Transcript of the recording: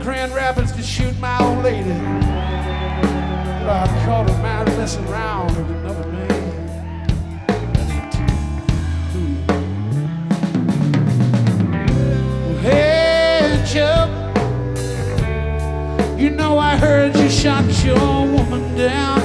Grand Rapids to shoot my old lady. But I caught her man messing around with another man. Hey, Chuck, you know I heard you shot your woman down.